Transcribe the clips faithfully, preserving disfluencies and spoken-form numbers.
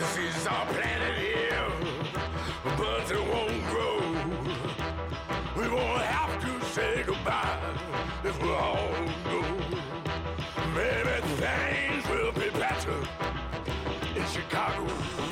Seeds are planted here, but they won't grow. We won't have to say goodbye if we all go. Maybe things will be better in Chicago.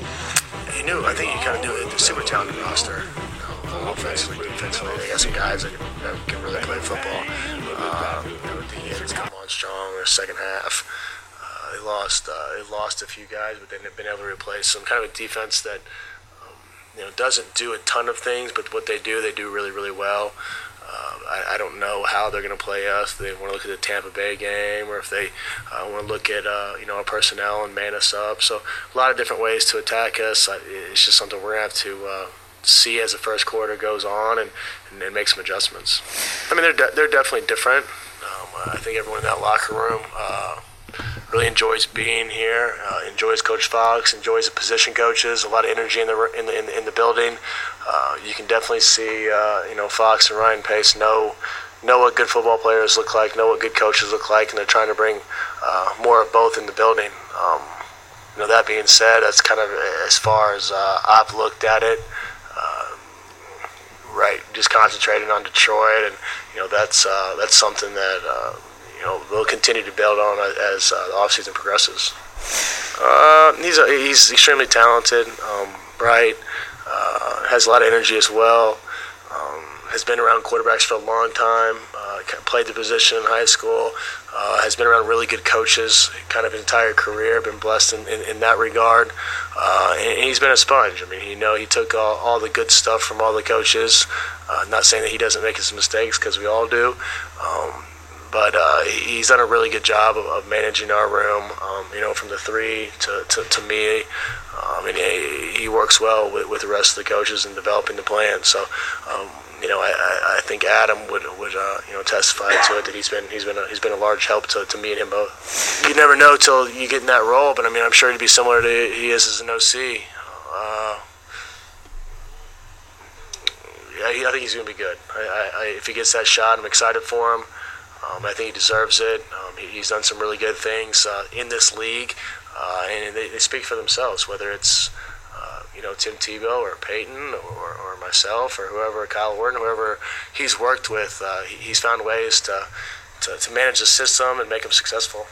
You knew, I think you kind of knew it. A super talented roster. You know, offensively, defensively, they got some guys that can, that can really play football. Uh, you know, the ends come on strong in the second half. Uh, they lost, uh, they lost a few guys, but they've been able to replace some. Kind of a defense that um, you know doesn't do a ton of things, but what they do, they do really, really well. Uh, I, I don't know how they're going to play us. If they want to look at the Tampa Bay game, or if they uh, want to look at uh, you know our personnel and man us up. So a lot of different ways to attack us. I, it's just something we're going to have to uh, see as the first quarter goes on and, and, and make some adjustments. I mean, they're de- they're definitely different. Um, I think everyone in that locker room uh, really enjoys being here. Uh, enjoys Coach Fox. Enjoys the position coaches. A lot of energy in the in the in the, in the building. Uh, you can definitely see, uh, you know, Fox and Ryan Pace know know what good football players look like, know what good coaches look like, and they're trying to bring uh, more of both in the building. Um, you know, that being said, that's kind of as far as uh, I've looked at it. Uh, right, just concentrating on Detroit, and you know, that's uh, that's something that uh, you know we'll continue to build on as uh, the offseason progresses. Uh, he's a, he's extremely talented, um, bright. Uh, has a lot of energy as well. Um, has been around quarterbacks for a long time. Uh, played the position in high school. Uh, has been around really good coaches kind of his entire career. Been blessed in, in, in that regard. Uh, and, and he's been a sponge. I mean, you know, he took all, all the good stuff from all the coaches. Uh, not saying that he doesn't make his mistakes, because we all do. Um, But uh, he's done a really good job of, of managing our room, um, you know, from the three to, to, to me. Um, and he, he works well with, with the rest of the coaches in developing the plan. So, um, you know, I, I think Adam would would uh, you know testify to it that he's been he's been a, he's been a large help to, to me and him both. You never know till you get in that role, but I mean, I'm sure he'd be similar to he is as an O C. Uh, yeah, I think he's going to be good. I, I, if he gets that shot, I'm excited for him. Um, I think he deserves it. Um, he, he's done some really good things uh, in this league, uh, and they, they speak for themselves. Whether it's uh, you know Tim Tebow or Peyton or, or myself or whoever, Kyle Orton, whoever he's worked with, uh, he, he's found ways to, to to manage the system and make him successful.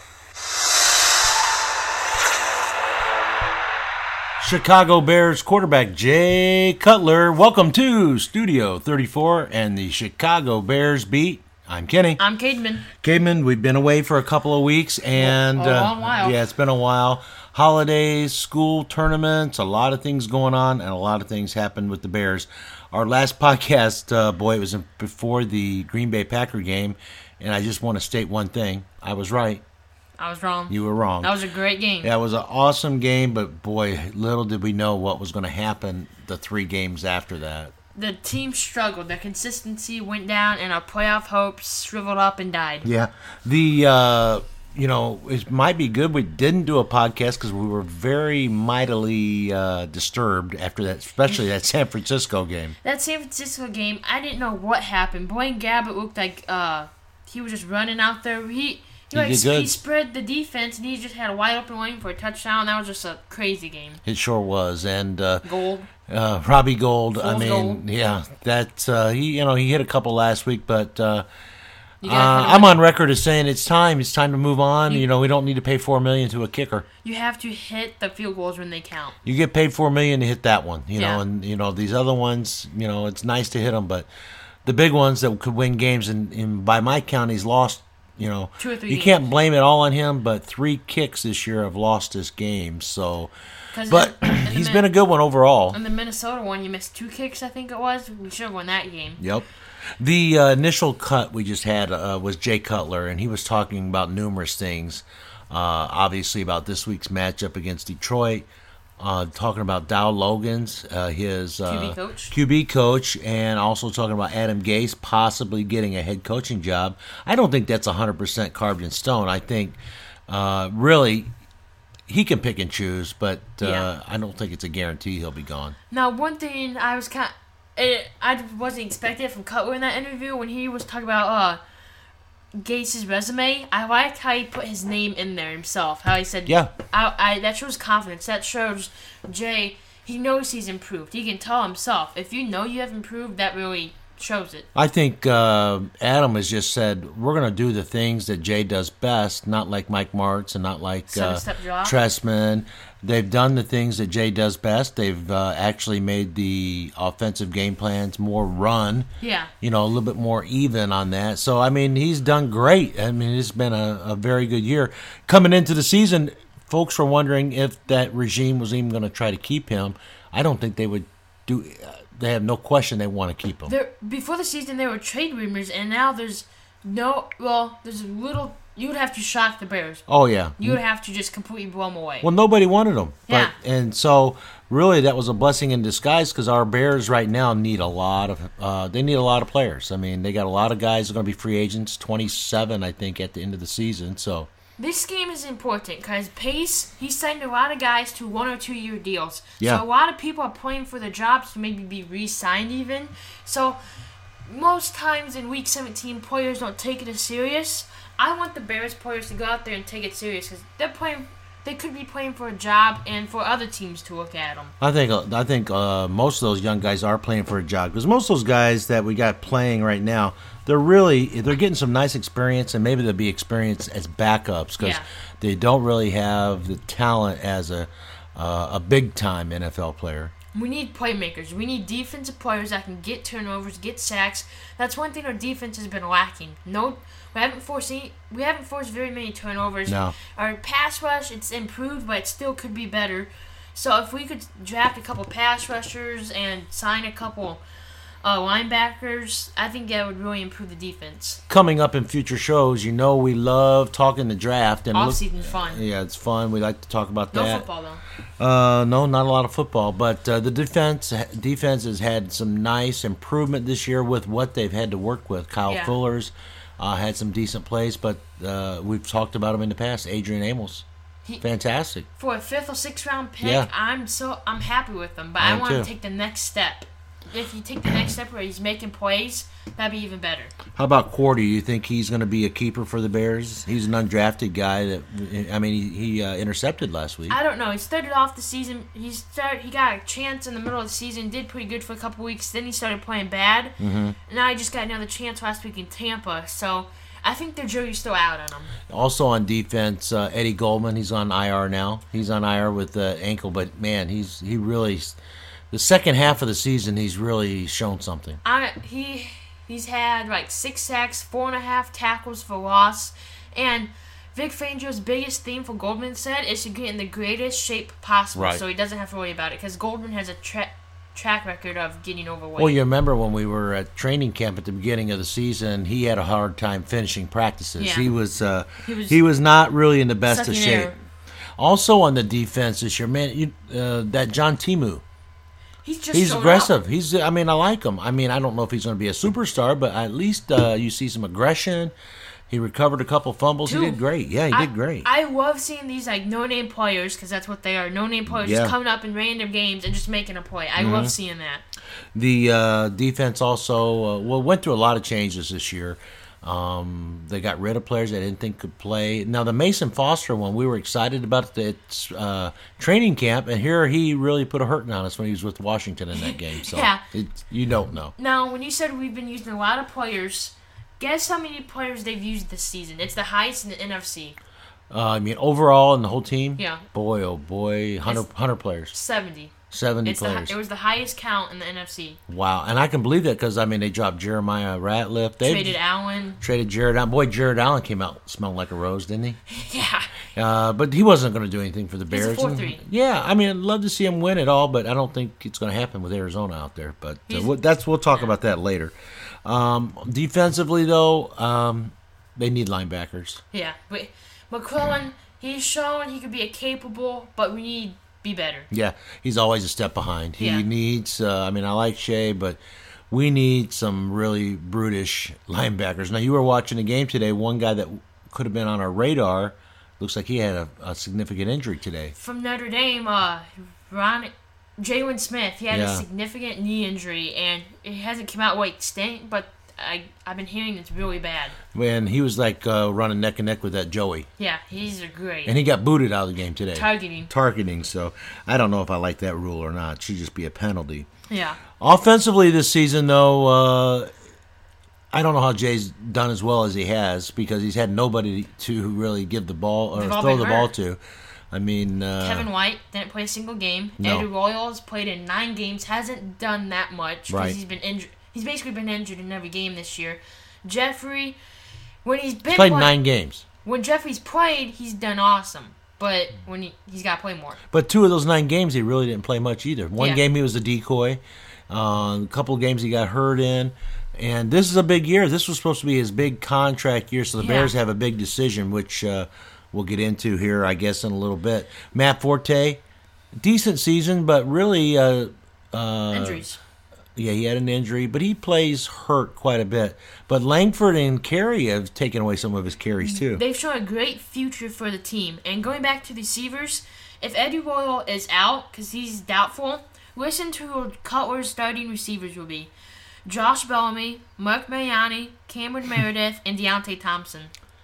Chicago Bears quarterback Jay Cutler, welcome to Studio thirty-four and the Chicago Bears beat. I'm Kenny. I'm Cademan. Cademan, we've been away for a couple of weeks, and a long uh, while. Yeah, it's been a while. Holidays, school tournaments, a lot of things going on, and a lot of things happened with the Bears. Our last podcast, uh, boy, it was before the Green Bay Packer game, and I just want to state one thing: I was right. I was wrong. You were wrong. That was a great game. Yeah, it was an awesome game, but boy, little did we know what was going to happen the three games after that. The team struggled. Their consistency went down, and our playoff hopes shriveled up and died. Yeah. The, uh, you know, it might be good we didn't do a podcast because we were very mightily uh, disturbed after that, especially that San Francisco game. That San Francisco game, I didn't know what happened. Blaine Gabbert looked like uh, he was just running out there. He... He, like, he spread the defense, and he just had a wide open lane for a touchdown. That was just a crazy game. It sure was. And uh, Gold, uh, Robbie Gold. Fool's I mean, gold. yeah, that uh, he, you know, he hit a couple last week, but uh, uh, I'm I'm on record as saying it's time. It's time to move on. You, you know, we don't need to pay four million to a kicker. You have to hit the field goals when they count. You get paid four million to hit that one. You yeah. know, and you know these other ones. You know, it's nice to hit them, but the big ones that could win games, and, and by my count, he's lost. You know, Two or three you games. can't blame it all on him, but three kicks this year have lost this game. So, but in, in he's Min- been a good one overall. In the Minnesota one, you missed two kicks, I think it was. We should have won that game. Yep. The uh, initial cut we just had uh, was Jay Cutler, and he was talking about numerous things. Uh, obviously, about this week's matchup against Detroit. Uh, talking about Dow Logan's, uh, his uh, Q B coach. Q B coach, and also talking about Adam Gase possibly getting a head coaching job. I don't think that's one hundred percent carved in stone. I think uh, really he can pick and choose, but uh, yeah. I don't think it's a guarantee he'll be gone. Now, one thing I was kind of, I wasn't expecting from Cutler in that interview when he was talking about uh, Gase's resume, I like how he put his name in there himself. How he said, "Yeah, I, I that shows confidence. That shows Jay. He knows he's improved. He can tell himself. If you know you have improved, that really shows it." I think uh, Adam has just said we're going to do the things that Jay does best, not like Mike Martz and not like uh, Trestman. They've done the things that Jay does best. They've uh, actually made the offensive game plans more run. Yeah. You know, a little bit more even on that. So, I mean, he's done great. I mean, it's been a, a very good year. Coming into the season, folks were wondering if that regime was even going to try to keep him. I don't think they would do uh, they have no question they want to keep him. There, before the season, there were trade rumors, and now there's no, well, there's a little... You would have to shock the Bears. Oh, yeah. You would have to just completely blow them away. Well, nobody wanted them. Yeah. But, and so, really, that was a blessing in disguise because our Bears right now need a lot of uh, they need a lot of players. I mean, they got a lot of guys who are going to be free agents, twenty-seven, I think, at the end of the season. So this game is important because Pace, he signed a lot of guys to one or two year deals. Yeah. So a lot of people are playing for the jobs to maybe be re-signed even. So most times in Week seventeen, players don't take it as serious. I want the Bears players to go out there and take it serious because they're playing. They could be playing for a job and for other teams to look at them. I think I think uh, most of those young guys are playing for a job because most of those guys that we got playing right now, they're really they're getting some nice experience and maybe they'll be experienced as backups because yeah. they don't really have the talent as a uh, a big time N F L player. We need playmakers. We need defensive players that can get turnovers, get sacks. That's one thing our defense has been lacking. No, we haven't forced any, we haven't forced very many turnovers. No. Our pass rush, it's improved, but it still could be better. So if we could draft a couple pass rushers and sign a couple uh, linebackers, I think that would really improve the defense. Coming up in future shows, you know we love talking the draft. And off-season's fun. Yeah, it's fun. We like to talk about no that. No football, though. Uh, no, not a lot of football. But uh, the defense defense has had some nice improvement this year with what they've had to work with. Kyle yeah. Fuller's uh, had some decent plays, but uh, we've talked about him in the past. Adrian Amos. He, Fantastic. For a fifth or sixth round pick, yeah. I'm so I'm happy with him. But I, I want to take the next step. If you take the next step where he's making plays, that'd be even better. How about Cordy? You think he's going to be a keeper for the Bears? He's an undrafted guy that I mean, he, he uh, intercepted last week. I don't know. He started off the season. He started. He got a chance in the middle of the season. Did pretty good for a couple weeks. Then he started playing bad. Mm-hmm. And now he just got another chance last week in Tampa. So I think the jury's still out on him. Also on defense, uh, Eddie Goldman. He's on I R now. He's on I R with the uh, ankle, but man, he's he really. The second half of the season, he's really shown something. I, he he's had like six sacks, four and a half tackles for loss, and Vic Fangio's biggest theme for Goldman said is to get in the greatest shape possible, right. so he doesn't have to worry about it because Goldman has a tra- track record of getting overweight. Well, you remember when we were at training camp at the beginning of the season, he had a hard time finishing practices. Yeah. He was uh, he was he was not really in the best of shape. Air. Also on the defense this year, man, you, uh, that John Timu. He's just he's aggressive. Up. He's. I mean, I like him. I mean, I don't know if he's going to be a superstar, but at least uh, you see some aggression. He recovered a couple fumbles. Two. He did great. Yeah, he I, did great. I love seeing these like no-name players because that's what they are. No-name players yeah. just coming up in random games and just making a play. I mm-hmm. love seeing that. The uh, defense also uh, well went through a lot of changes this year. Um, they got rid of players they didn't think could play. Now the Mason Foster one, we were excited about the uh, training camp, and here he really put a hurting on us when he was with Washington in that game. So yeah. it, you don't know. Now, when you said we've been using a lot of players, guess how many players they've used this season? It's the highest in the N F C. Uh, I mean, overall in the whole team. Yeah. Boy, oh boy, hundred hundred players. Seventy. Seventy it's players. The, it was the highest count in the N F C. Wow, and I can believe that because I mean they dropped Jeremiah Ratliff. They traded Allen. Traded Jared Allen. Boy, Jared Allen came out smelling like a rose, didn't he? Yeah. Uh, but he wasn't going to do anything for the Bears. He's a four three. Yeah, I mean, I'd love to see him win it all, but I don't think it's going to happen with Arizona out there. But uh, we'll, that's we'll talk yeah. about that later. Um, defensively, though, um, they need linebackers. Yeah, but McClellan, he's shown he could be a capable, but we need. Be better. Yeah, he's always a step behind. He yeah. needs, uh, I mean, I like Shea, but we need some really brutish linebackers. Now, you were watching a game today. One guy that could have been on our radar, looks like he had a, a significant injury today. From Notre Dame, uh, Ron, Jalen Smith, he had yeah. a significant knee injury, and it hasn't come out what extent, but I I've been hearing it's really bad. When he was like uh, running neck and neck with that Joey. Yeah, he's great. And he got booted out of the game today. Targeting. Targeting. So I don't know if I like that rule or not. It should just be a penalty. Yeah. Offensively this season, though, uh, I don't know how Jay's done as well as he has because he's had nobody to really give the ball or throw the hurt. ball to. I mean, uh, Kevin White didn't play a single game. No. Eddie Royals played in nine games, hasn't done that much because right. he's been injured. He's basically been injured in every game this year. Jeffrey, when he's been he's played play, nine games. When Jeffrey's played, he's done awesome. But when he he's got to play more. But two of those nine games, he really didn't play much either. One yeah. game he was a decoy. Uh, a couple of games he got hurt in. And this is a big year. This was supposed to be his big contract year, so the yeah. Bears have a big decision, which uh, we'll get into here, I guess, in a little bit. Matt Forte, decent season, but really... Uh, uh, Injuries. Yeah, he had an injury, but he plays hurt quite a bit. But Langford and Carey have taken away some of his carries, too. They've shown a great future for the team. And going back to the receivers, if Eddie Royal is out, because he's doubtful, listen to who Cutler's starting receivers will be. Josh Bellamy, Mark Mariani, Cameron Meredith, and Deontay Thompson.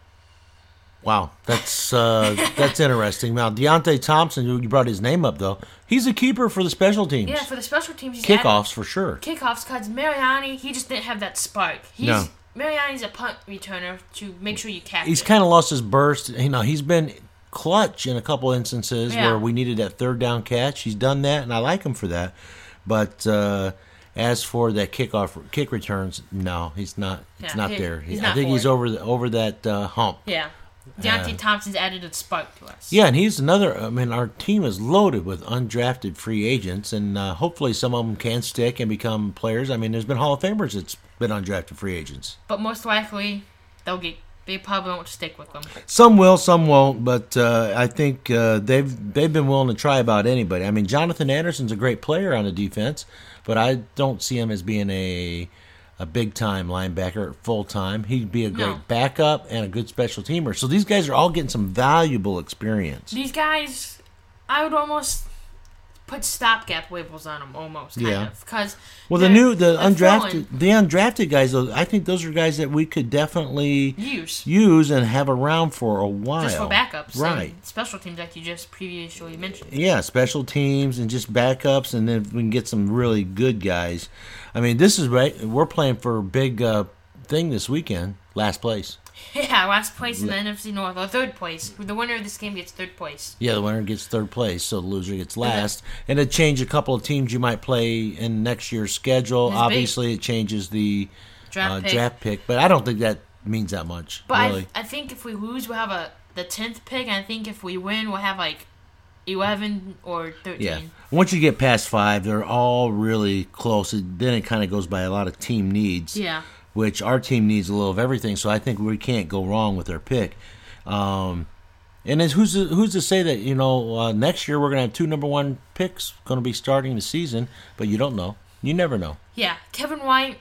Wow, that's uh, that's interesting. Now, Deontay Thompson, you brought his name up, though. He's a keeper for the special teams. Yeah, for the special teams. He's Kickoffs, for sure. Kickoffs, because Mariani, he just didn't have that spark. He's, no. Mariani's a punt returner to make sure you catch He's it. kind of lost his burst. You know, he's been clutch in a couple instances yeah. where we needed that third down catch. He's done that, and I like him for that. But... Uh, As for that kickoff kick returns, no, he's not. It's yeah, not he, there. He's I not think he's it. over the, over that uh, hump. Yeah, Deontay uh, Thompson's added a spark to us. Yeah, and he's another. I mean, our team is loaded with undrafted free agents, and uh, hopefully some of them can stick and become players. I mean, there's been Hall of Famers that's been undrafted free agents. But most likely, they'll get. They probably won't stick with them. Some will, some won't, but uh, I think uh, they've they've been willing to try about anybody. I mean, Jonathan Anderson's a great player on the defense, but I don't see him as being a a big time linebacker full time. He'd be a great no. backup and a good special teamer. So these guys are all getting some valuable experience. These guys, I would almost put stopgap labels on them, almost. Kind yeah. of, because well, the new the throwing. undrafted the undrafted guys, though, I think those are guys that we could definitely use use and have around for a while, just for backups, right? Special teams, like you just previously mentioned. Yeah, special teams and just backups, and then we can get some really good guys. I mean, this is right. We're playing for a big uh, thing this weekend, last place. Yeah, last place in the N F C North, or third place. The winner of this game gets third place. Yeah, the winner gets third place, so the loser gets last. Okay. And it changes a couple of teams you might play in next year's schedule. It's Obviously, big. It changes the draft, uh, pick. draft pick, but I don't think that means that much. But really. I, I think if we lose, we'll have a the tenth pick. And I think if we win, we'll have like eleven or thirteen. Yeah. Once you get past five, they're all really close. Then it kind of goes by a lot of team needs. Yeah. Which our team needs a little of everything, so I think we can't go wrong with our pick. Um, and then who's to, who's to say that, you know, uh, next year we're going to have two number one picks going to be starting the season, but you don't know. You never know. Yeah, Kevin White,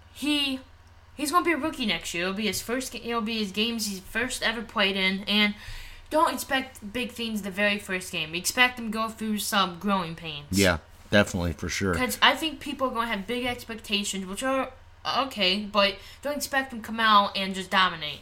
he he's going to be a rookie next year. It'll be his first. It'll be his games he's first ever played in, and don't expect big things the very first game. Expect him to go through some growing pains. Yeah, definitely, for sure. Because I think people are going to have big expectations, which are okay, but don't expect them to come out and just dominate.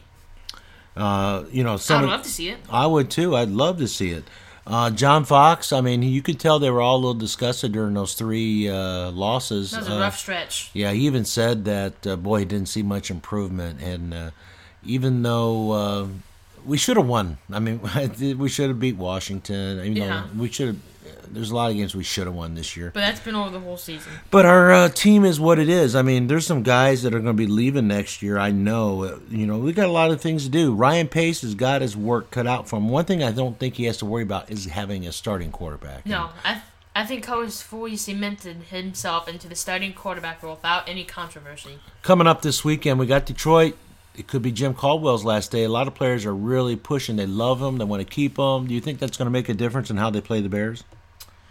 Uh, you know, some I'd love to see it. I would too. I'd love to see it. Uh, John Fox, I mean, you could tell they were all a little disgusted during those three uh, losses. That was a uh, rough stretch. Yeah, he even said that, uh, boy, he didn't see much improvement. And uh, even though uh, we should have won, I mean, we should have beat Washington. You know, Yeah. we should have. There's a lot of games we should have won this year. But that's been over the whole season. But our uh, team is what it is. I mean, there's some guys that are going to be leaving next year. I know. Uh, you know, we got a lot of things to do. Ryan Pace has got his work cut out for him. One thing I don't think he has to worry about is having a starting quarterback. No, I I think Coach fully cemented himself into the starting quarterback role without any controversy. Coming up this weekend, we got Detroit. It could be Jim Caldwell's last day. A lot of players are really pushing. They love him. They want to keep him. Do you think that's going to make a difference in how they play the Bears?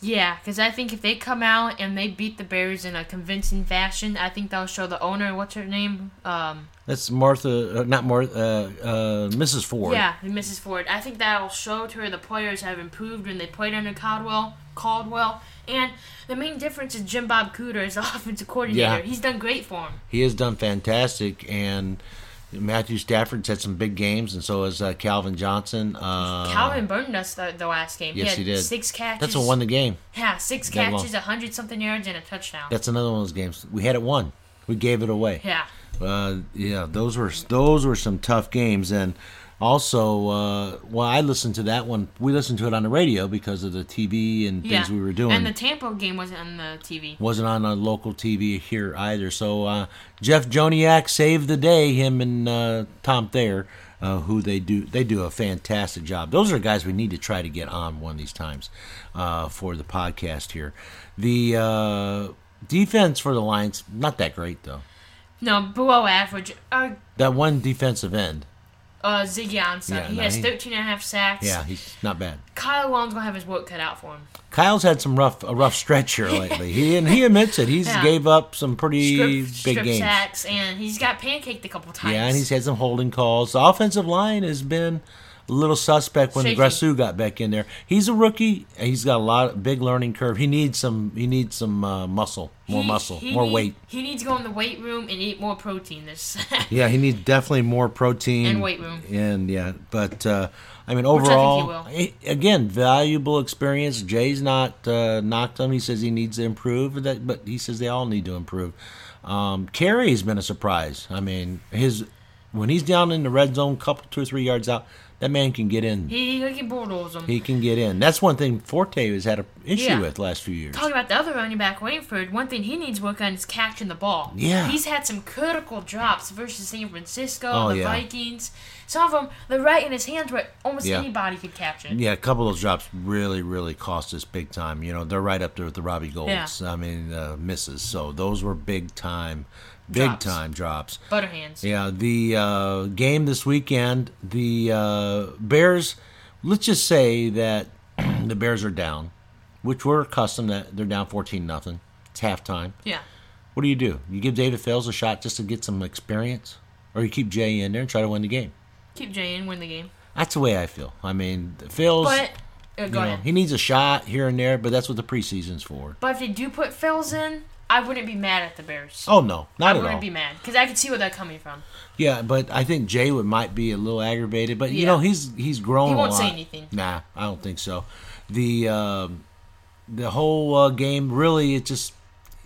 Yeah, because I think if they come out and they beat the Bears in a convincing fashion, I think they'll show the owner, what's her name? Um, That's Martha, uh, not Martha, uh, uh, Missus Ford. Yeah, Missus Ford. I think that'll show to her the players have improved when they played under Caldwell. Caldwell. And the main difference is Jim Bob Cooter as the offensive coordinator. Yeah. He's done great for him. He has done fantastic, and Matthew Stafford's had some big games, and so has uh, Calvin Johnson. Uh, Calvin burned us the, the last game. Yes, he, had he did. Six catches. That's what won the game. Yeah, six That catches, long. a hundred something yards, and a touchdown. That's another one of those games. We had it won. We gave it away. Yeah. Uh, yeah, those were those were some tough games, and also, uh, well, I listened to that one. We listened to it on the radio because of the T V and things yeah. we were doing. And the Tampa game wasn't on the T V. Wasn't on a local T V here either. So uh, Jeff Joniak saved the day. Him and uh, Tom Thayer, uh, who they do they do a fantastic job. Those are guys we need to try to get on one of these times uh, for the podcast here. The uh, defense for the Lions, not that great though. No, below average. Uh, That one defensive end. uh, Ziggy Ansah. Yeah, he no, has he- thirteen and a half sacks. Yeah, he's not bad. Kyle Long's going to have his work cut out for him. Kyle's had some rough a rough stretch here lately. He and he admits it. He's Yeah. gave up some pretty Strip, big strip games. sacks, and he's got pancaked a couple times. Yeah, and he's had some holding calls. The offensive line has been a little suspect when Shaky. Grasu got back in there. He's a rookie. And he's got a lot big learning curve. He needs some. He needs some uh, muscle, more He- muscle, he more need- weight. He needs to go in the weight room and eat more protein. This Yeah, he needs definitely more protein And weight room. And yeah, but uh, I mean I think he overall, will. he- again, valuable experience. Jay's not uh, knocked him. He says he needs to improve, that, but he says they all need to improve. Um, Carey's been a surprise. I mean, his when he's down in the red zone, couple two or three yards out, that man can get in. he, he can bulldoze them. He can get in. That's one thing Forte has had an issue Yeah. with last few years. Talking about the other running back, Langford, one thing he needs work on is catching the ball. Yeah. He's had some critical drops versus San Francisco, Oh, the yeah. Vikings. Some of them, they're right in his hands where almost Yeah. anybody could catch it. Yeah, a couple of those drops really, really cost us big time. You know, they're right up there with the Robbie Golds. Yeah. I mean, uh, misses. So those were big time, big Drops. time drops. Butterhands. Yeah, the uh, game this weekend, the uh, Bears. Let's just say that the Bears are down, which we're accustomed that they're down fourteen nothing. It's halftime. Yeah. What do you do? You give David Fales a shot just to get some experience, or you keep Jay in there and try to win the game. Keep Jay in, win the game. That's the way I feel. I mean, Fales. But, uh, You go know, ahead. he needs a shot here and there, but that's what the preseason's for. But if they do put Phils in, I wouldn't be mad at the Bears. Oh no, not I at wouldn't all. be mad because I could see where they're coming from. Yeah, but I think Jay would might be a little aggravated, but you Yeah. know he's he's grown He won't a lot. say anything. Nah, I don't think so. The um, the whole uh, game really, it just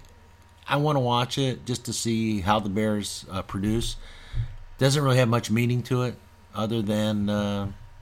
I want to watch it just to see how the Bears uh, produce. Doesn't really have much meaning to it, other than uh,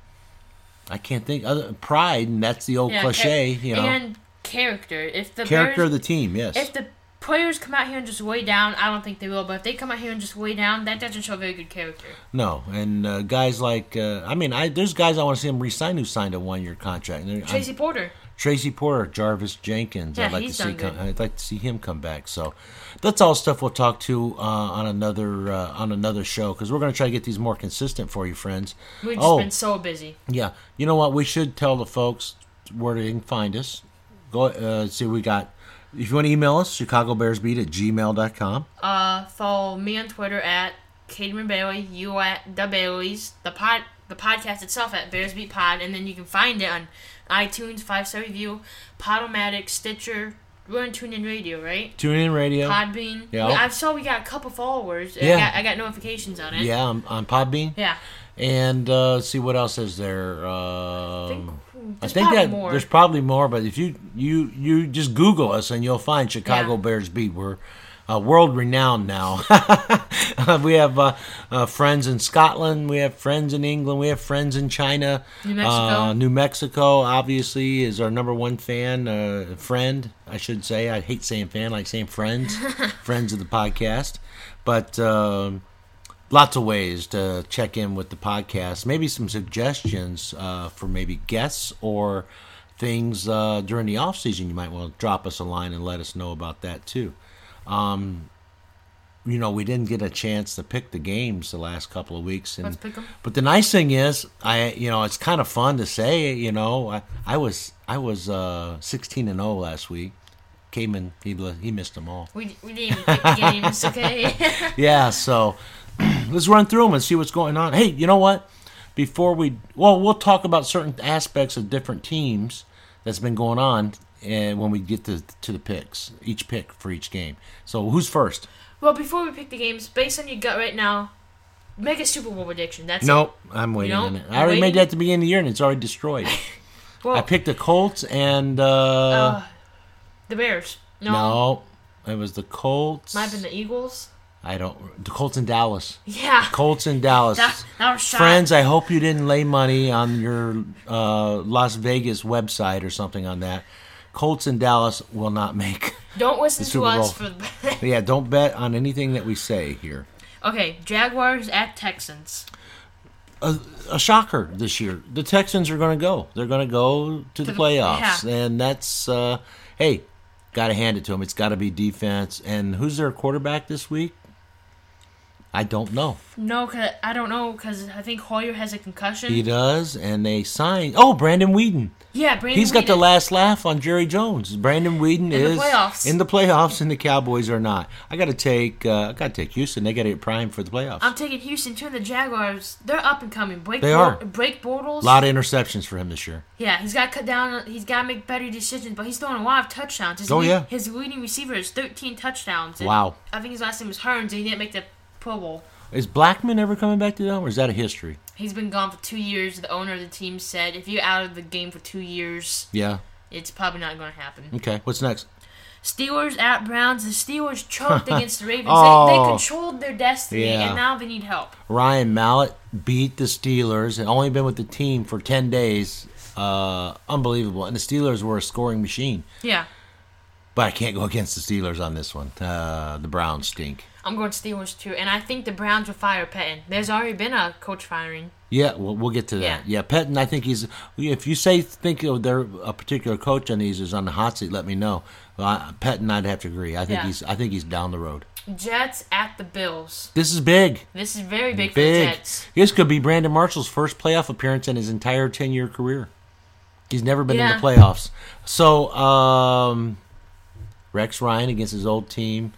I can't think other pride, and that's the old Yeah, cliche, cha- you know, And character. If the character Bears, of the team. Yes. if the players come out here and just way down, I don't think they will. But if they come out here and just way down, that doesn't show very good character. No, and uh, guys like uh, I mean, I there's guys I want to see him resign who signed a one year contract. And they're- Tracy I'm- Porter. Tracy Porter, Jarvis Jenkins. Yeah, I'd like he's to see. done good. Come, I'd like to see him come back. So that's all stuff we'll talk to uh, on another uh, on another show because we're going to try to get these more consistent for you, friends. We've just Oh. been so busy. Yeah, you know what? We should tell the folks where they can find us. Go uh, see. We got. If you want to email us, Chicago Bears Beat at gmail dot com. Uh, follow me on Twitter at Cademan Bailey, you at the Baileys, the pod, the podcast itself at Bears Beat Pod, and then you can find it on iTunes, five star review, Podomatic, Stitcher. We're on TuneIn Radio, right? Tune in radio. Podbean. Yeah. We, I saw we got a couple followers. Yeah. I got, I got notifications on it. Yeah, on, on Podbean. Yeah. And uh, see what else is there. Um, think- I there's think probably that more. there's probably more, but if you you you just Google us and you'll find Chicago Yeah. Bears Beat. We're uh, world renowned now. We have uh, uh, friends in Scotland. We have friends in England. We have friends in China. New Mexico. Uh, New Mexico, obviously, is our number one fan, uh, friend, I should say. I hate saying fan, I like saying friends, friends of the podcast. But um, lots of ways to check in with the podcast. Maybe some suggestions uh, for maybe guests or things uh, during the off season. You might want to drop us a line and let us know about that too. Um, you know, we didn't get a chance to pick the games the last couple of weeks. And, Let's pick them. But the nice thing is, I you know, it's kind of fun to say. You know, I, I was I was uh, sixteen and zero last week. Cayman, he he missed them all. We we didn't even pick the games, okay? Yeah, so let's run through them and see what's going on. Hey, you know what? Before we, well, we'll talk about certain aspects of different teams that's been going on, and when we get to to the picks, each pick for each game. So who's first? Well, before we pick the games, based on your gut right now, make a Super Bowl prediction. That's Nope, it. I'm waiting You on don't? it. I already Waiting? made that at the beginning of the year, and it's already destroyed. Well, I picked the Colts and uh, uh, the Bears. No, no, it was the Colts. might have been the Eagles. I don't. The Colts in Dallas. Yeah, Colts in Dallas. that, that was shot. Friends, I hope you didn't lay money on your uh, Las Vegas website or something on that. Colts in Dallas will not make. Don't listen the to Super us Bowl. for. Yeah, don't bet on anything that we say here. Okay, Jaguars at Texans. A, a shocker this year. The Texans are going to go. They're going to go to the the- playoffs, yeah. and that's uh, hey, got to hand it to them. It's got to be defense. And who's their quarterback this week? I don't know. No, cause I don't know because I think Hoyer has a concussion. He does, and they signed. Oh, Brandon Whedon. Yeah, Brandon. He's got the Whedon. last laugh on Jerry Jones. Brandon Whedon In the is playoffs. in the playoffs, and the Cowboys are not. I got to take. Uh, I got to take Houston. They got to get primed for the playoffs. I'm taking Houston too. And the Jaguars, they're up and coming. Blake They Bor- are. Blake Bortles. A lot of interceptions for him this year. Yeah, he's got to cut down. He's got to make better decisions, but he's throwing a lot of touchdowns. His Oh, lead- yeah. His leading receiver is thirteen touchdowns. And Wow. I think his last name was Hearns, and he didn't make the Pro Bowl. Is Blackman ever coming back to them, or is that a history? He's been gone for two years. The owner of the team said if you're out of the game for two years, Yeah. it's probably not going to happen. Okay. What's next? Steelers at Browns. The Steelers choked against the Ravens. Oh. They, they controlled their destiny, Yeah. and now they need help. Ryan Mallett beat the Steelers and only been with the team for ten days. Uh, unbelievable. And the Steelers were a scoring machine. Yeah, But I can't go against the Steelers on this one. Uh, the Browns stink. I'm going Steelers too, and I think the Browns will fire Pettin. There's already been a coach firing. Yeah, we'll, we'll get to that. Yeah. Yeah, Pettin, I think he's. If you say think of their a particular coach on these is on the hot seat, let me know. Well, I, Pettin, I'd have to agree. I think Yeah. he's. I think he's down the road. Jets at the Bills. This is big. This is very big, Big. for the Jets. This could be Brandon Marshall's first playoff appearance in his entire ten-year career. He's never been Yeah. in the playoffs. So, um, Rex Ryan against his old team.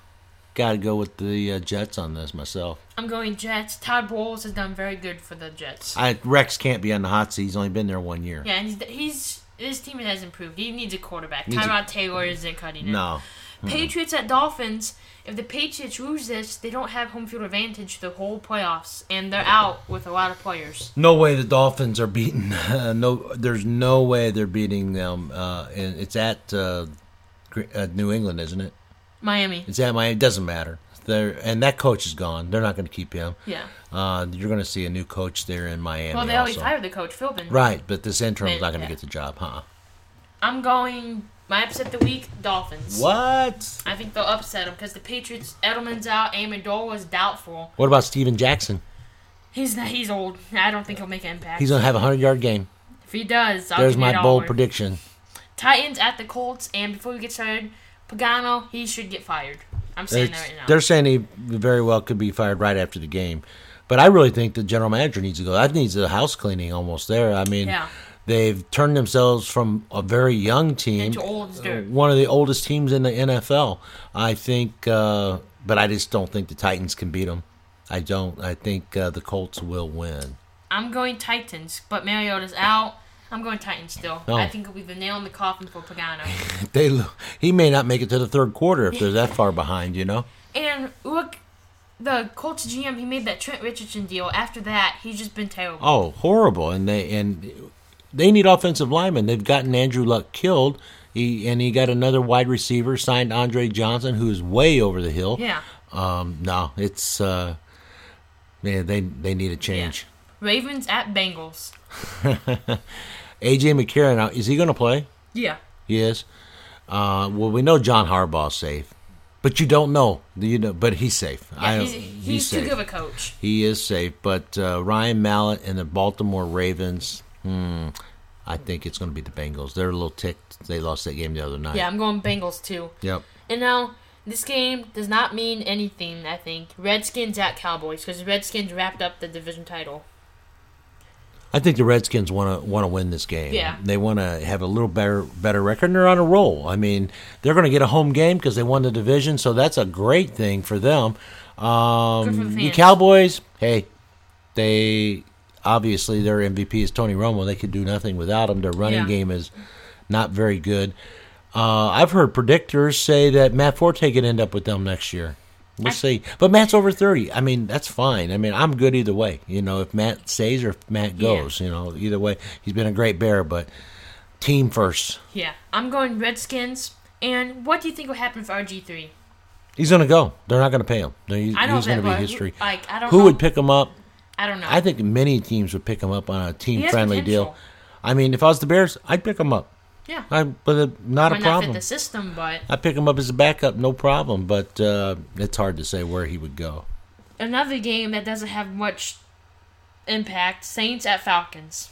Got to go with the uh, Jets on this myself. I'm going Jets. Todd Bowles has done very good for the Jets. I, Rex can't be on the hot seat. He's only been there one year. Yeah, and he's, he's his team has improved. He needs a quarterback. Needs a- Tyrod Taylor isn't cutting it. No. Patriots at Dolphins. If the Patriots lose this, they don't have home field advantage the whole playoffs, and they're out with a lot of players. No way the Dolphins are beating. Uh, no, there's no way they're beating them. Uh, and it's at uh, Gr- uh, New England, isn't it? Miami. It's at Miami. It doesn't matter. They're, and that coach is gone. They're not going to keep him. Yeah. Uh, you're going to see a new coach there in Miami. Well, they already also. fired the coach, Philbin. Right, but this interim's They- not going to yeah. get the job, huh? I'm going my upset of the week, Dolphins. What? I think they'll upset them because the Patriots, Edelman's out, Amendola is doubtful. What about Steven Jackson? He's not, he's old. I don't think he'll make an impact. He's going to have a hundred-yard game. If he does, I'll There's give you a my bold dollar. prediction. Titans at the Colts, and before we get started, Pagano, he should get fired. I'm saying They're, that right now. they're saying he very well could be fired right after the game. But I really think the general manager needs to go. That needs a house cleaning almost there. I mean, Yeah. they've turned themselves from a very young team, Into old as dirt. uh, one of the oldest teams in the N F L. I think, uh, but I just don't think the Titans can beat them. I don't. I think uh, the Colts will win. I'm going Titans, but Mariota's out. I'm going Titans still. Oh. I think it'll be the nail in the coffin for Pagano. They he may not make it to the third quarter if they're that far behind. You know. And look, the Colts G M, he made that Trent Richardson deal. After that, he's just been terrible. Oh, horrible! And they and they need offensive linemen. They've gotten Andrew Luck killed. He and he got another wide receiver signed, Andre Johnson, who's way over the hill. Yeah. Um, no, it's uh, man, they they need a change. Ravens at Bengals. A J McCarron, now, is he going to play? Yeah. He is. Uh, well, we know John Harbaugh's safe, but you don't know. You know, but he's safe. Yeah, I, he's, he's, too safe. good of a coach. He is safe, but uh, Ryan Mallett and the Baltimore Ravens. Hmm, I think it's going to be the Bengals. They're a little ticked. They lost that game the other night. Yeah, I'm going Bengals too. Yep. And now This game does not mean anything, I think. Redskins at Cowboys, because the Redskins wrapped up the division title. I think the Redskins want to want to win this game. Yeah. They want to have a little better better record, and they're on a roll. I mean, they're going to get a home game because they won the division, so that's a great thing for them. Um, Good for the the fans. Cowboys, hey, they obviously their M V P is Tony Romo. They could do nothing without him. Their running Yeah. game is not very good. Uh, I've heard predictors say that Matt Forte could end up with them next year. We'll I- see. But Matt's over thirty. I mean, that's fine. I mean, I'm good either way. You know, if Matt stays or if Matt goes, you know, either way. He's been a great Bear, but team first. Yeah, I'm going Redskins. And what do you think will happen for R G three? He's going to go. They're not going to pay him. He's, I know he's going that, to be but history. Like, I don't Who know. would pick him up? I don't know. I think many teams would pick him up on a He has team-friendly deal. potential. I mean, if I was the Bears, I'd pick him up. Yeah. I, but uh, not Might a not problem. fit the system, but I pick him up as a backup, no problem. But uh, it's hard to say where he would go. another game that doesn't have much impact, Saints at Falcons.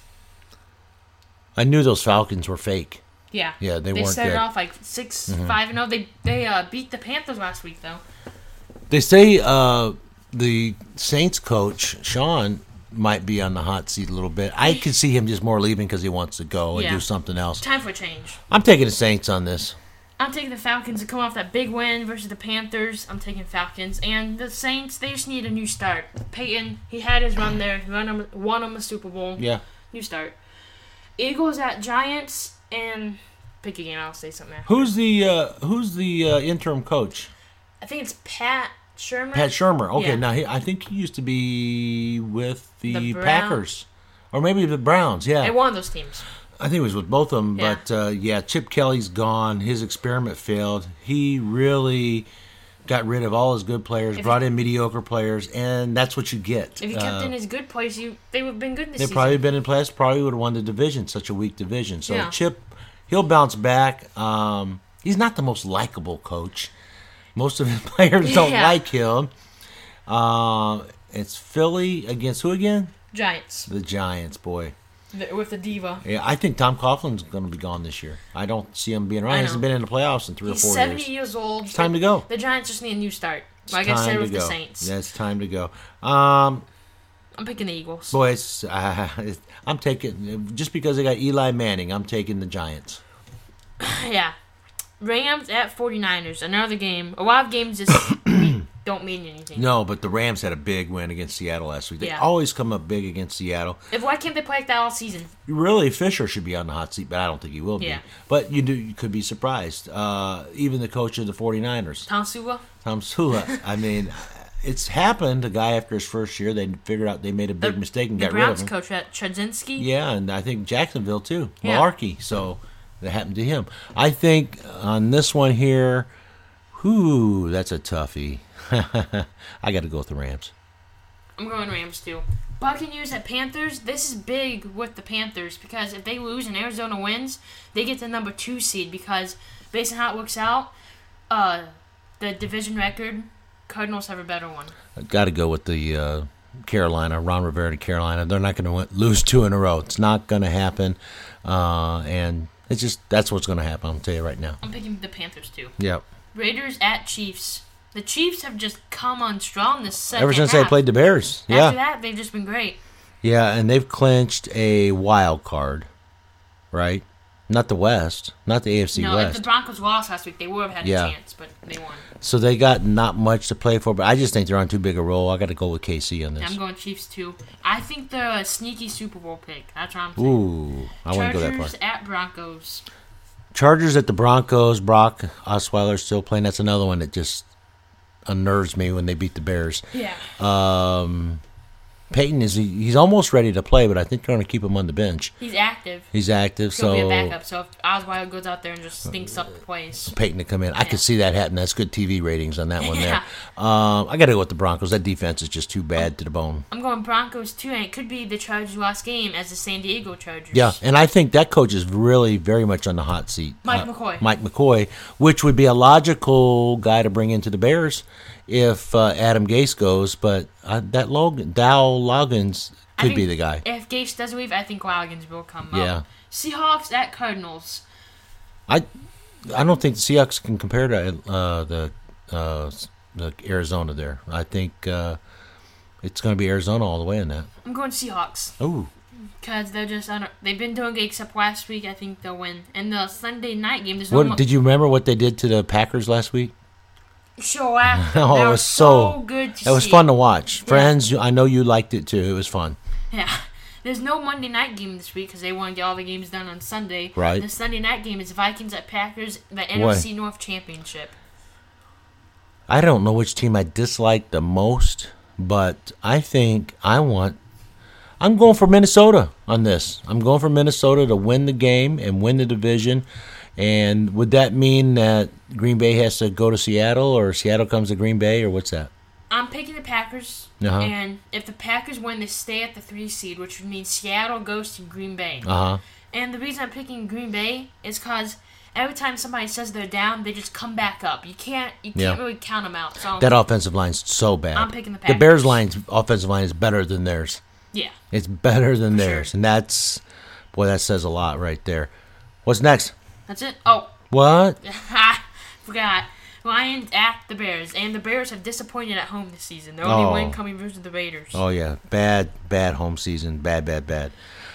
I knew those Falcons were fake. Yeah. Yeah, they They weren't started good. off like six, five and oh. They they uh, beat the Panthers last week though. They say uh, the Saints coach, Sean, might be on the hot seat a little bit. I could see him just more leaving because he wants to go and Yeah. do something else. Time for a change. I'm taking the Saints on this. I'm taking the Falcons to come off that big win versus the Panthers. I'm taking Falcons. And the Saints, they just need a new start. Peyton, he had his run there. He won him, won him a Super Bowl. Yeah. New start. Eagles at Giants. And pick a game. I'll say something there. Who's the uh, Who's the uh, interim coach? I think it's Pat Shermer. Pat Shermer. Okay, Yeah. now he, I think he used to be with the, The Brown- Packers, or maybe the Browns. Yeah, At one of those teams. I think it was with both of them. Yeah. But uh, yeah, Chip Kelly's gone. His experiment failed. He really got rid of all his good players, If brought in mediocre players, and that's what you get. If he kept Uh, in his good place, you they would have been good this They've season. probably been in place. Probably would have won the division. Such a weak division. So Yeah. Chip, he'll bounce back. Um, he's not the most likable coach. Most of his players don't Yeah. like him. Uh, it's Philly against who again? Giants. The Giants, boy. The, with the diva. Yeah, I think Tom Coughlin's going to be gone this year. I don't see him being around. I He hasn't know. been in the playoffs in three He's or four seventy years. years old. It's time to go. The Giants just need a new start. It's Like I time said to with the go. Saints. Yeah, it's time to go. Um, I'm picking the Eagles. boys, uh, I'm taking just because they got Eli Manning. I'm taking the Giants. Yeah. Rams at 49ers. Another game. A lot of games just don't mean anything. No, but the Rams had a big win against Seattle last week. They Yeah. always come up big against Seattle. If why can't they play like that all season? Really, Fisher should be on the hot seat, but I don't think he will be. Yeah. But you do, you could be surprised. Uh, even the coach of the 49ers, Tom Sula? Tom Sula. I mean, it's happened. A guy after his first year, they figured out they made a big mistake and The got rid of Browns him. coach at Chudzinski? Yeah, and I think Jacksonville too. Yeah. Malarkey. So that happened to him. I think on this one here, whoo, that's a toughie. I got to go with the Rams. I'm going Rams too. Buccaneers at Panthers. This is big with the Panthers because if they lose and Arizona wins, they get the number two seed because based on how it works out, uh, the division record, Cardinals have a better one. I've got to go with the uh, Carolina, Ron Rivera to Carolina. They're not going to lose two in a row. It's not going to happen, uh, and it's just that's what's going to happen. I'll tell you right now. I'm picking the Panthers too. Yep. Raiders at Chiefs. The Chiefs have just come on strong this second Ever since half. they played the Bears, After yeah, that, they've just been great. yeah, and they've clinched a wild card, right? Not the West, not the A F C no, if West. the Broncos lost last week, they would have had Yeah. a chance, but they won. So they got not much to play for, but I just think they're on too big a roll. I got to go with K C on Yeah, this. I'm going Chiefs too. I think they're a sneaky Super Bowl pick. That's what I'm saying. Ooh, I wouldn't go that far. Chargers at Broncos. Chargers at the Broncos. Brock Osweiler still playing. That's another one that just unnerves me when they beat the Bears. Yeah. Um, Peyton is he, he's almost ready to play, but I think they're going to keep him on the bench. He's active. He's active, He's going to so be a backup. So if Osweiler goes out there and just stinks up the place. Peyton to come in. I Yeah. could see that happening. That's good T V ratings on that one Yeah. there. Um, I got to go with the Broncos. That defense is just too bad to the bone. I'm going Broncos too, and it could be the Chargers' last game as the San Diego Chargers. Yeah, and I think that coach is really very much on the hot seat. Mike Uh, McCoy. Mike McCoy, which would be a logical guy to bring into the Bears if uh, Adam Gase goes, but uh, that Logan, Dow Loggins I could think be the guy. If Gase doesn't leave, I think Wagons will come up. Yeah. Seahawks at Cardinals. I I don't think the Seahawks can compare to uh, the uh, the Arizona there. I think uh, it's going to be Arizona all the way in that. I'm going Seahawks. Oh. Because they're just, I don't, they've been doing good except last week. I think they'll win. And the Sunday night game, there's no What mo- did you remember what they did to the Packers last week? Sure, after. Oh, that it was so, so good to It was see. fun to watch. Yeah. Friends, you- I know you liked it too. It was fun. Yeah. There's no Monday night game this week because they want to get all the games done on Sunday. Right. The Sunday night game is Vikings at Packers, the N Boy. F C North Championship. I don't know which team I dislike the most, but I think I want. I'm going for Minnesota on this. I'm going for Minnesota to win the game and win the division. And would that mean that Green Bay has to go to Seattle, or Seattle comes to Green Bay, or what's that? I'm picking the Packers, Uh-huh. and if the Packers win, they stay at the three seed, which would mean Seattle goes to Green Bay. Uh huh. And the reason I'm picking Green Bay is because every time somebody says they're down, they just come back up. You can't, you can't Yeah. really count them out. So That offensive line's so bad. I'm picking the The Packers. Bears' line's offensive line is better than theirs. yeah, It's better than For theirs, sure. and that's boy, that says a lot right there. What's next? that's it. Oh, What? forgot. Lions at the Bears, and the Bears have disappointed at home this season. Their only Oh. win coming versus the Raiders. Oh yeah, bad, bad home season, bad, bad, bad.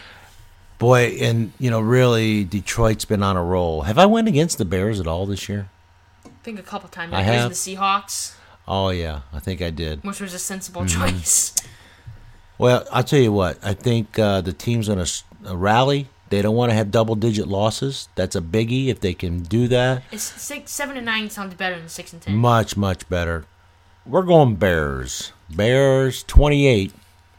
Boy, and you know, really, Detroit's been on a roll. Have I went against the Bears at all this year? I think a couple times. I Versus have. the Seahawks, Oh yeah, I think I did. which was a sensible Mm-hmm. choice. Well, I'll tell you what. I think uh, the team's going to uh, rally. They don't want to have double-digit losses. That's a biggie if they can do that. It's six, seven and nine sounds better than six and ten. Much, much better. We're going Bears. Bears twenty-eight.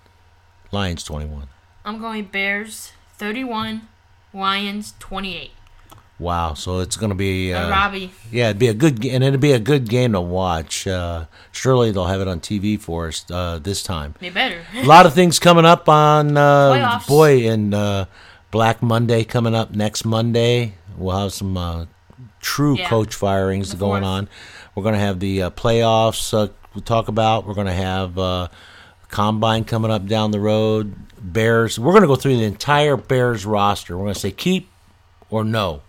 Lions twenty-one. I'm going Bears thirty-one, Lions twenty-eight. Wow, so it's going to be Uh, uh, Robbie. yeah, it'd be a good and it'd be a good game to watch. Uh, surely they'll have it on T V for us uh, this time. They better. A lot of things coming up on uh, Playoffs. boy and uh, Black Monday coming up next Monday. We'll have some uh, true Yeah. coach firings The going fourth. on. We're going to have the uh, playoffs uh, we'll talk about. We're going to have uh, combine coming up down the road. Bears. We're going to go through the entire Bears roster. We're going to say keep or no.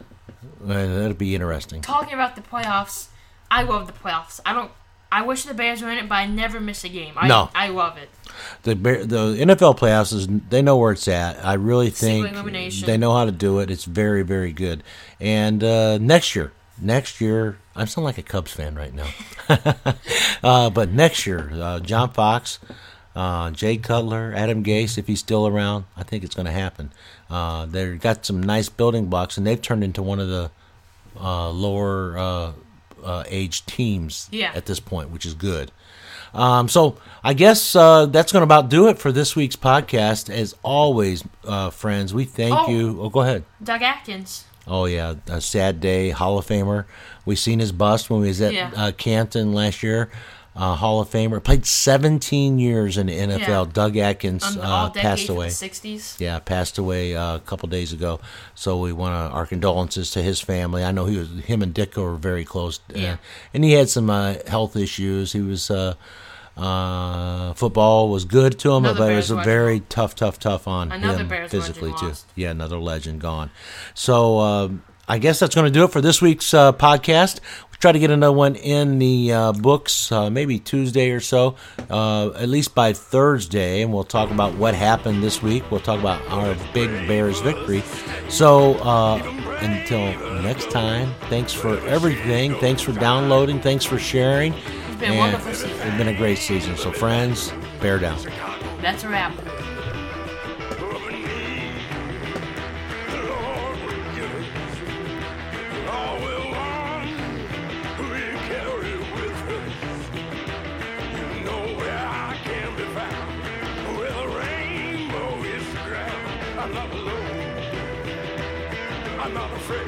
And that'll be interesting. Talking about the playoffs, I love the playoffs. I don't. I wish the Bears were in it, but I never miss a game. I, No. I love it. The Bear- the N F L playoffs is they know where it's at. I really think Single elimination. they know how to do it. It's very very good. And uh, next year, next year, I sound like a Cubs fan right now. uh, but next year, uh, John Fox, uh, Jay Cutler, Adam Gase, if he's still around, I think it's going to happen. Uh, they've got some nice building blocks, and they've turned into one of the uh, lower uh, uh, age teams Yeah. at this point, which is good. Um, so I guess uh, that's going to about do it for this week's podcast. As always, uh, friends, we thank Oh. you. Oh, go ahead. Doug Atkins. Oh, yeah, a sad day, Hall of Famer. We seen his bust when we was at Yeah. uh, Canton last year. Uh, Hall of Famer. Played seventeen years in the N F L. Yeah. Doug Atkins On the uh, all decade passed from away. the sixties. Yeah, passed away uh, a couple days ago. So we want to, our condolences to his family. I know he was him and Dick were very close, uh, Yeah. and he had some uh, health issues. He was uh, uh, football was good to him, Another but it was Bears a legend. very tough, tough, tough on Another him Bears physically legend too. lost. Yeah, another legend gone. So um, I guess that's going to do it for this week's uh, podcast. We'll try to get another one in the uh, books, uh, maybe Tuesday or so, uh, at least by Thursday, and we'll talk about what happened this week. We'll talk about our big Bears victory. So uh, until next time, thanks for everything. Thanks for downloading. Thanks for sharing. It's been a And wonderful season. It's been a great season. So friends, bear down. That's a wrap. I'm not afraid,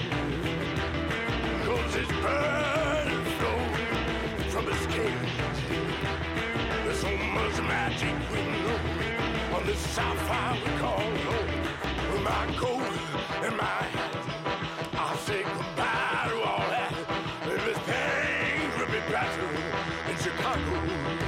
'cause his blood flows from his cage. There's so much magic we know on this sapphire we call home. With my coat and my hat, I'll say goodbye to all that. If this pain will be better in Chicago.